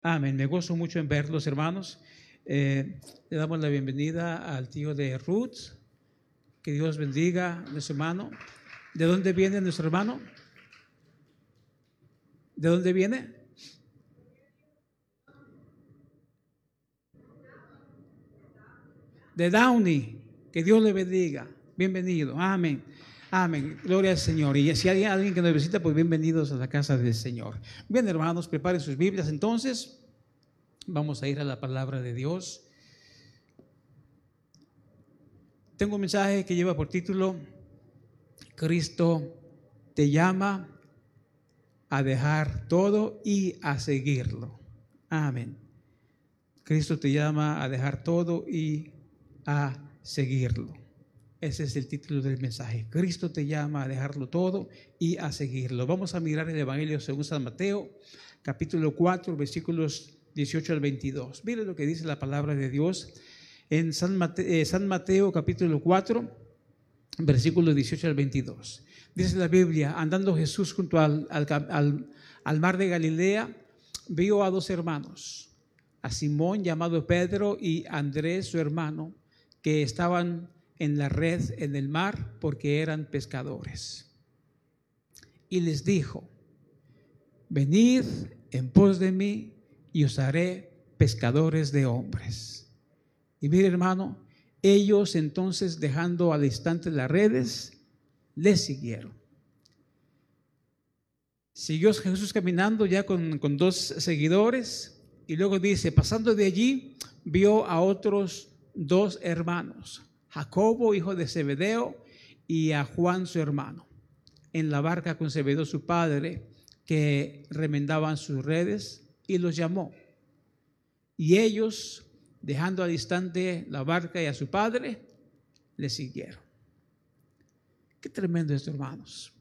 Amén. Me gozo mucho en verlos, hermanos. Le damos la bienvenida al tío de Ruth. Que Dios bendiga a nuestro hermano. ¿De dónde viene nuestro hermano? ¿De dónde viene? De Downey. Que Dios le bendiga. Bienvenido. Amén. Amén. Gloria al Señor. Y si hay alguien que nos visita, pues bienvenidos a la casa del Señor. Bien, hermanos, preparen sus Biblias. Entonces, vamos a ir a la palabra de Dios. Tengo un mensaje que lleva por título: Cristo te llama a dejar todo y a seguirlo. Amén. Cristo te llama a dejar todo y a seguirlo. Ese es el título del mensaje. Cristo te llama a dejarlo todo y a seguirlo. Vamos a mirar el Evangelio según San Mateo, capítulo 4, versículos 18 al 22. Mire lo que dice la palabra de Dios en San Mateo, capítulo 4, versículos 18 al 22. Dice la Biblia: andando Jesús junto al mar de Galilea, vio a dos hermanos, a Simón llamado Pedro y Andrés su hermano, que estaban en la red en el mar porque eran pescadores. Y les dijo: venid en pos de mí y os haré pescadores de hombres. Y mire, hermano, ellos entonces, dejando al instante las redes, les siguieron. Siguió Jesús caminando ya con dos seguidores, y luego dice: pasando de allí, vio a otros dos hermanos, Jacobo, hijo de Zebedeo, y a Juan su hermano, en la barca con Zebedeo su padre, que remendaban sus redes, y los llamó. Y ellos, dejando al instante la barca y a su padre, le siguieron. Qué tremendo esto, hermanos.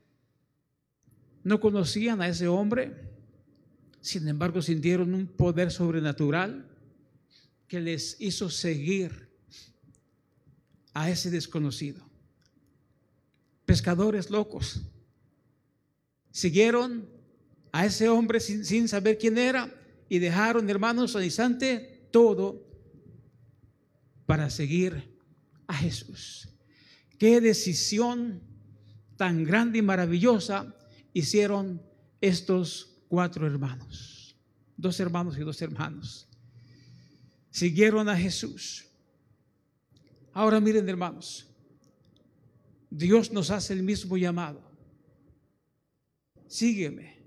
No conocían a ese hombre, sin embargo sintieron un poder sobrenatural que les hizo seguir a ese desconocido. Pescadores locos siguieron a ese hombre sin saber quién era, y dejaron, hermanos, al instante todo para seguir a Jesús. Qué decisión tan grande y maravillosa hicieron estos cuatro hermanos, dos hermanos y dos hermanos. Siguieron a Jesús. Ahora miren, hermanos, Dios nos hace el mismo llamado: sígueme.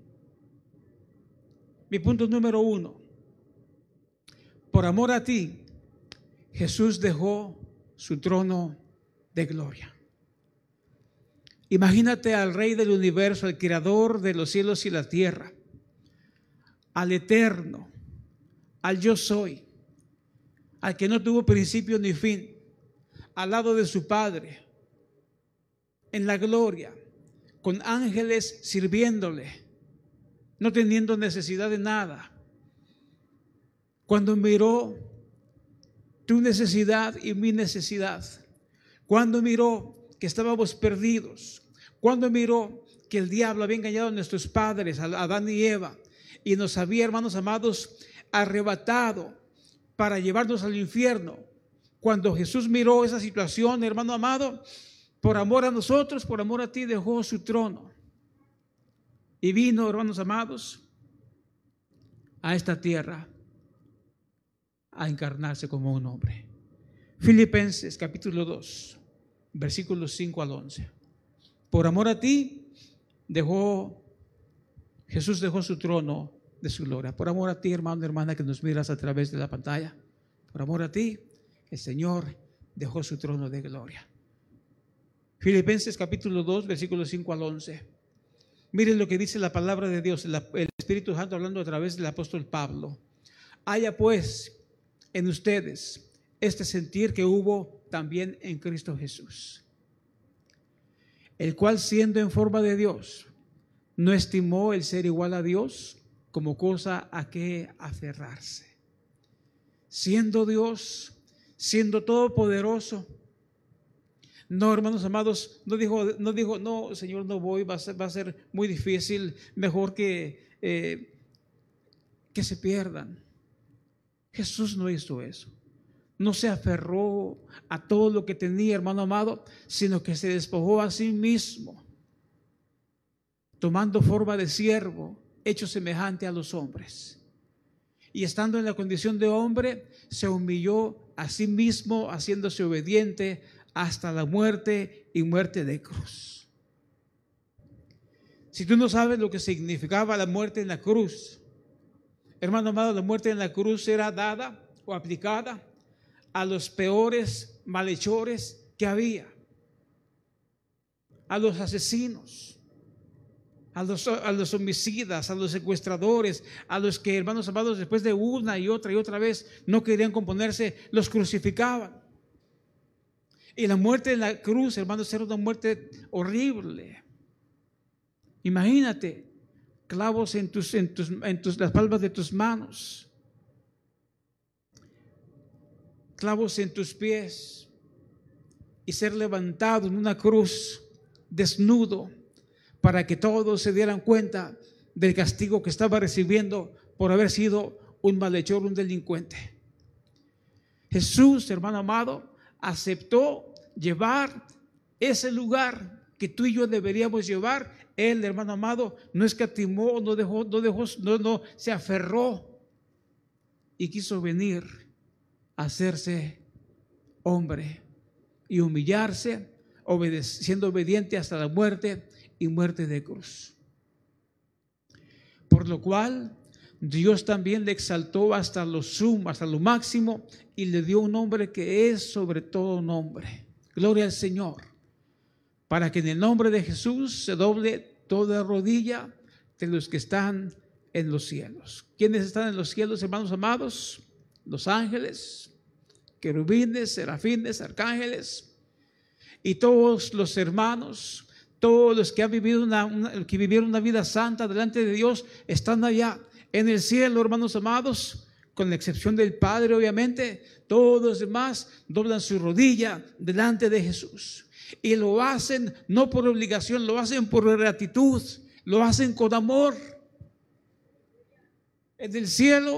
Mi punto número 1: por amor a ti, Jesús dejó su trono de gloria. Imagínate al Rey del universo, al Creador de los cielos y la tierra, al Eterno, al Yo Soy, al que no tuvo principio ni fin, al lado de su Padre, en la gloria, con ángeles sirviéndole, no teniendo necesidad de nada. Cuando miró tu necesidad y mi necesidad, cuando miró que estábamos perdidos, cuando miró que el diablo había engañado a nuestros padres, a Adán y Eva, y nos había, hermanos amados, arrebatado para llevarnos al infierno. Cuando Jesús miró esa situación, hermano amado, por amor a nosotros, por amor a ti, dejó su trono y vino, hermanos amados, a esta tierra a encarnarse como un hombre. Filipenses capítulo 2, versículos 5 al 11. Por amor a ti, Jesús dejó su trono de su gloria. Por amor a ti, hermano, hermana, que nos miras a través de la pantalla, por amor a ti, el Señor dejó su trono de gloria. Filipenses capítulo 2, versículos 5 al 11. Miren lo que dice la palabra de Dios, el Espíritu Santo hablando a través del apóstol Pablo. Haya pues en ustedes este sentir que hubo también en Cristo Jesús, el cual, siendo en forma de Dios, no estimó el ser igual a Dios como cosa a que aferrarse. Siendo Dios, siendo todopoderoso, no, hermanos amados, no dijo, no, Señor, no voy, va a ser muy difícil, mejor que que se pierdan. Jesús no hizo eso. No se aferró a todo lo que tenía, hermano amado, sino que se despojó a sí mismo, tomando forma de siervo, hecho semejante a los hombres. Y estando en la condición de hombre, se humilló a sí mismo, haciéndose obediente hasta la muerte y muerte de cruz. Si tú no sabes lo que significaba la muerte en la cruz, hermano amado, la muerte en la cruz era dada o aplicada a los peores malhechores que había, a los asesinos, a los homicidas, a los secuestradores, a los que, hermanos amados, después de una y otra vez no querían componerse, los crucificaban. Y la muerte en la cruz, hermanos, era una muerte horrible. Imagínate, clavos en las palmas de tus manos, clavos en tus pies, y ser levantado en una cruz desnudo, para que todos se dieran cuenta del castigo que estaba recibiendo por haber sido un malhechor, un delincuente. Jesús, hermano amado, aceptó llevar ese lugar que tú y yo deberíamos llevar. Él, hermano amado, no escatimó, no se aferró y quiso venir a hacerse hombre y humillarse, siendo obediente hasta la muerte y muerte de cruz. Por lo cual Dios también le exaltó hasta lo sumo, hasta lo máximo, y le dio un nombre que es sobre todo nombre. Gloria al Señor. Para que en el nombre de Jesús se doble toda rodilla de los que están en los cielos. ¿Quiénes están en los cielos, hermanos amados? Los ángeles, querubines, serafines, arcángeles, y todos los hermanos, todos los que han vivido que vivieron una vida santa delante de Dios, están allá en el cielo, hermanos amados, con la excepción del Padre, obviamente. Todos los demás doblan su rodilla delante de Jesús, y lo hacen no por obligación, lo hacen por gratitud, lo hacen con amor. En el cielo,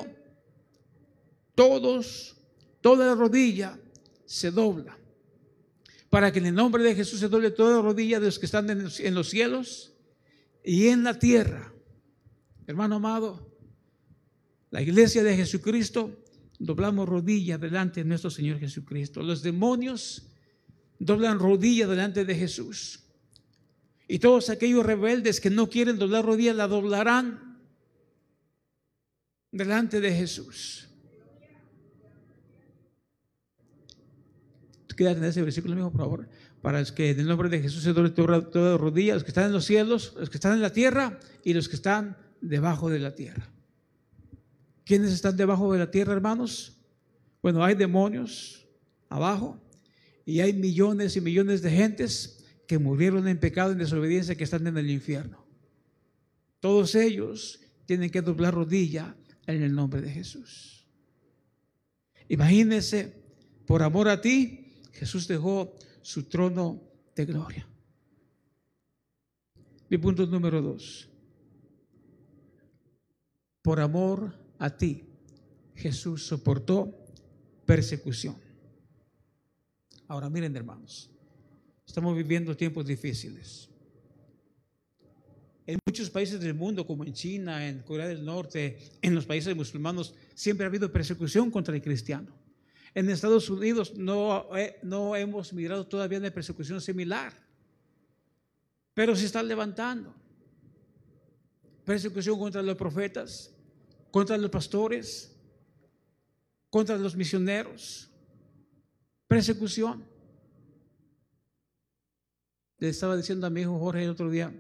toda rodilla se dobla, para que en el nombre de Jesús se doble toda rodilla de los que están en los cielos y en la tierra. Hermano amado, la iglesia de Jesucristo doblamos rodilla delante de nuestro Señor Jesucristo. Los demonios doblan rodilla delante de Jesús, y todos aquellos rebeldes que no quieren doblar rodilla la doblarán delante de Jesús. Quédate en ese versículo mismo, por favor. Para los que en el nombre de Jesús se doble toda rodilla, los que están en los cielos, los que están en la tierra y los que están debajo de la tierra. ¿Quiénes están debajo de la tierra, hermanos? Bueno, hay demonios abajo, y hay millones y millones de gentes que murieron en pecado, en desobediencia, que están en el infierno. Todos ellos tienen que doblar rodilla en el nombre de Jesús. Imagínense, por amor a ti, Jesús dejó su trono de gloria. Mi punto número 2. Por amor a ti, Jesús soportó persecución. Ahora miren, hermanos, estamos viviendo tiempos difíciles. En muchos países del mundo, como en China, en Corea del Norte, en los países musulmanes, siempre ha habido persecución contra el cristiano. En Estados Unidos no hemos mirado todavía una persecución similar, pero se está levantando. Persecución contra los profetas, contra los pastores, contra los misioneros. Persecución. Le estaba diciendo a mi hijo Jorge el otro día,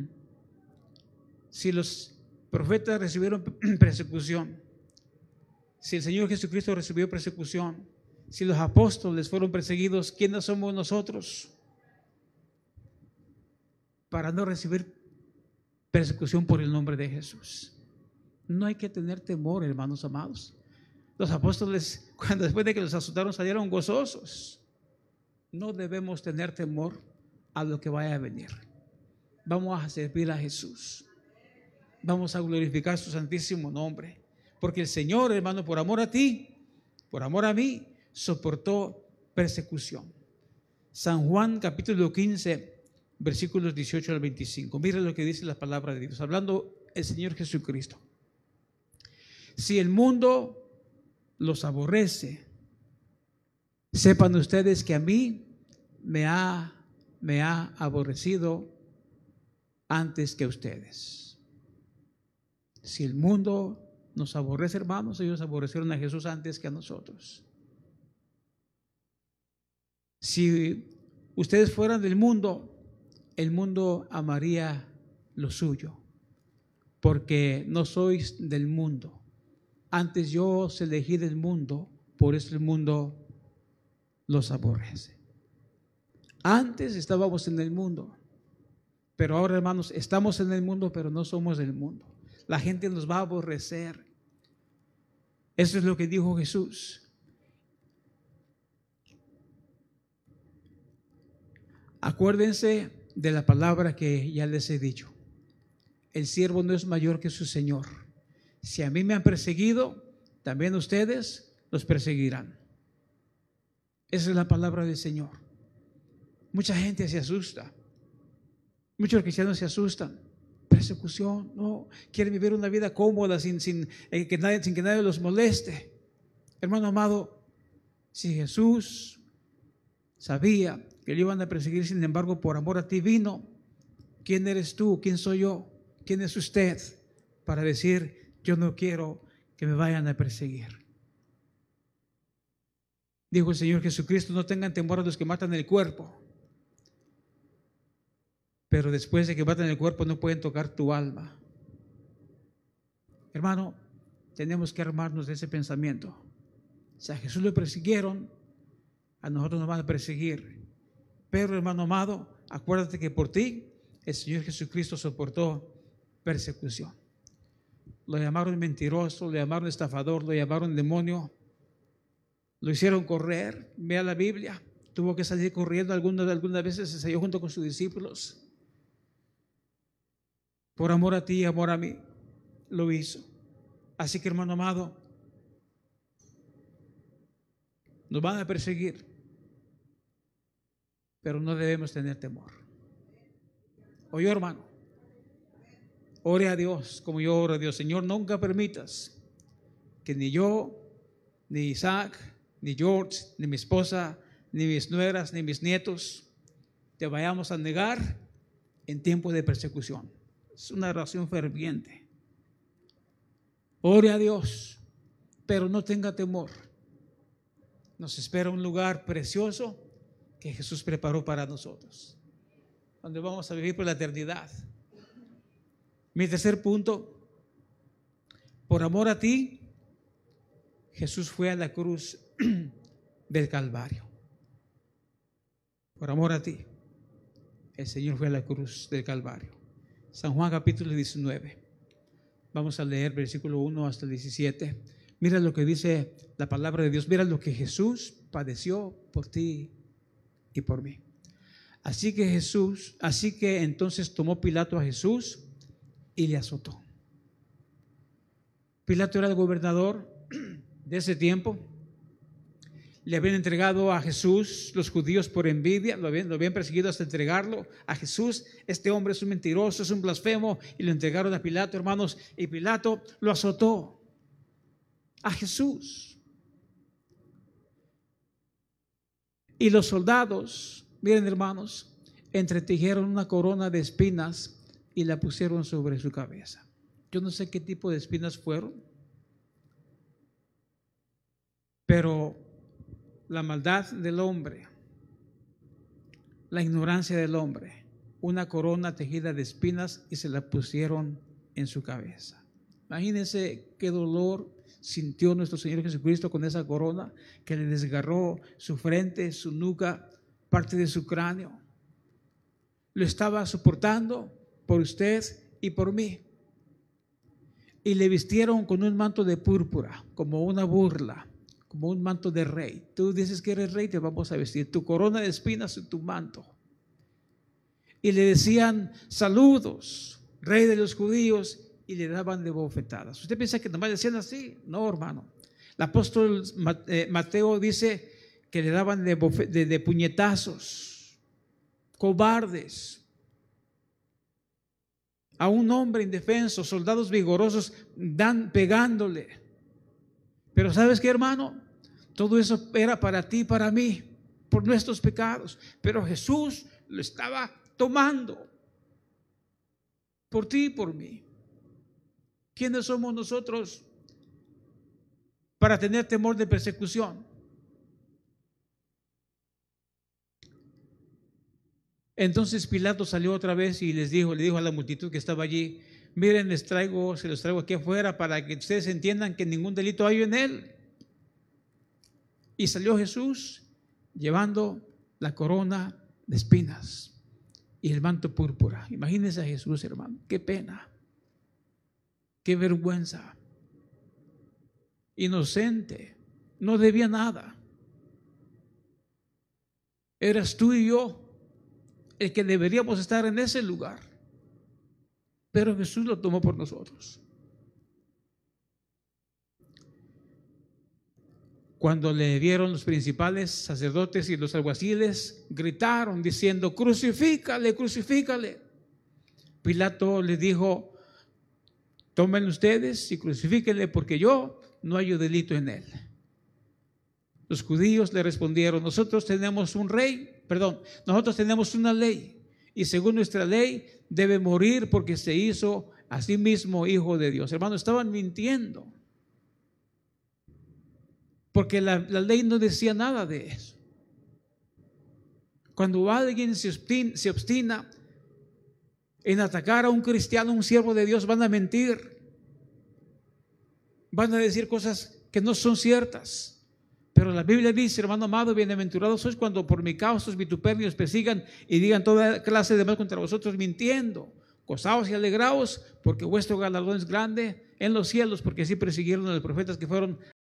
si los profetas recibieron persecución, si el Señor Jesucristo recibió persecución, si los apóstoles fueron perseguidos, ¿quiénes somos nosotros para no recibir persecución por el nombre de Jesús? No hay que tener temor, hermanos amados. Los apóstoles, después de que los azotaron, salieron gozosos. No debemos tener temor a lo que vaya a venir. Vamos a servir a Jesús. Vamos a glorificar su santísimo nombre. Porque el Señor, hermano, por amor a ti, por amor a mí, soportó persecución. San Juan capítulo 15, versículos 18 al 25. Mira lo que dice la palabra de Dios, hablando el Señor Jesucristo. Si el mundo los aborrece, sepan ustedes que a mí me ha aborrecido antes que a ustedes. Si el mundo nos aborrece, hermanos, ellos aborrecieron a Jesús antes que a nosotros. Si ustedes fueran del mundo, el mundo amaría lo suyo, porque no sois del mundo. Antes yo os elegí del mundo, por eso el mundo los aborrece. Antes estábamos en el mundo, pero ahora, hermanos, estamos en el mundo, pero no somos del mundo. La gente nos va a aborrecer. Eso es lo que dijo Jesús. Acuérdense de la palabra que ya les he dicho. El siervo no es mayor que su Señor. Si a mí me han perseguido, también ustedes los perseguirán. Esa es la palabra del Señor. Mucha gente se asusta. Muchos cristianos se asustan. Persecución, no. Quieren vivir una vida cómoda sin que nadie los moleste. Hermano amado, si Jesús sabía que le iban a perseguir, sin embargo, por amor a ti vino, ¿quién eres tú? ¿Quién soy yo? ¿Quién es usted para decir, yo no quiero que me vayan a perseguir? Dijo el Señor Jesucristo, no tengan temor a los que matan el cuerpo, pero después de que matan el cuerpo no pueden tocar tu alma. Hermano, tenemos que armarnos de ese pensamiento. Si a Jesús lo persiguieron, a nosotros nos van a perseguir. Pero, hermano amado, acuérdate que por ti el Señor Jesucristo soportó persecución. Lo llamaron mentiroso, lo llamaron estafador, lo llamaron demonio, lo hicieron correr. Vea la Biblia, tuvo que salir corriendo, algunas veces se salió junto con sus discípulos. Por amor a ti y amor a mí, lo hizo. Así que, hermano amado, nos van a perseguir, pero no debemos tener temor. Oye, hermano, ore a Dios como yo oro a Dios. Señor, nunca permitas que ni yo, ni Isaac, ni George, ni mi esposa, ni mis nueras, ni mis nietos te vayamos a negar en tiempo de persecución. Es una oración ferviente. Ore a Dios, pero no tenga temor. Nos espera un lugar precioso que Jesús preparó para nosotros, donde vamos a vivir por la eternidad. Mi tercer punto, por amor a ti, Jesús fue a la cruz del Calvario. Por amor a ti, el Señor fue a la cruz del Calvario. San Juan capítulo 19. Vamos a leer versículo 1 hasta el 17. Mira lo que dice la palabra de Dios. Mira lo que Jesús padeció por ti y por mí. Así que entonces tomó Pilato a Jesús y le azotó. Pilato era el gobernador de ese tiempo. Le habían entregado a Jesús los judíos por envidia, lo habían perseguido hasta entregarlo a Jesús. Este hombre es un mentiroso, es un blasfemo, y lo entregaron a Pilato, hermanos, y Pilato lo azotó a Jesús. Y los soldados, miren, hermanos, entretejieron una corona de espinas y la pusieron sobre su cabeza. Yo no sé qué tipo de espinas fueron, pero la maldad del hombre, la ignorancia del hombre, una corona tejida de espinas y se la pusieron en su cabeza. Imagínense qué dolor sintió nuestro Señor Jesucristo con esa corona que le desgarró su frente, su nuca, parte de su cráneo. Lo estaba soportando por usted y por mí. Y le vistieron con un manto de púrpura, como una burla, como un manto de rey. Tú dices que eres rey, te vamos a vestir tu corona de espinas y tu manto. Y le decían: saludos, rey de los judíos. y le daban de bofetadas. ¿Usted piensa que nomás decían así? No, hermano. El apóstol Mateo dice que le daban de puñetazos, cobardes. A un hombre indefenso, soldados vigorosos pegándole. Pero ¿sabes qué, hermano? Todo eso era para ti y para mí, por nuestros pecados. Pero Jesús lo estaba tomando por ti y por mí. ¿Quiénes somos nosotros para tener temor de persecución? Entonces Pilato salió otra vez y le dijo a la multitud que estaba allí: miren, se los traigo aquí afuera para que ustedes entiendan que ningún delito hay en él. Y salió Jesús llevando la corona de espinas y el manto púrpura. Imagínense a Jesús, hermano. Qué pena, qué vergüenza. Inocente, no debía nada. Eras tú y yo el que deberíamos estar en ese lugar, pero Jesús lo tomó por nosotros. Cuando le vieron los principales sacerdotes y los alguaciles, gritaron diciendo: crucifícale, crucifícale. Pilato les dijo: tomen ustedes y crucifíquenle, porque yo no hallo delito en él. Los judíos le respondieron: nosotros tenemos una ley, y según nuestra ley debe morir porque se hizo a sí mismo hijo de Dios. Hermanos, estaban mintiendo, porque la ley no decía nada de eso. Cuando alguien se obstina en atacar a un cristiano, un siervo de Dios, van a mentir, van a decir cosas que no son ciertas. Pero la Biblia dice: hermano amado, bienaventurados sois cuando por mi causa os vituperien, os persigan y digan toda clase de mal contra vosotros mintiendo. Gozaos y alegraos, porque vuestro galardón es grande en los cielos, porque así persiguieron a los profetas que fueron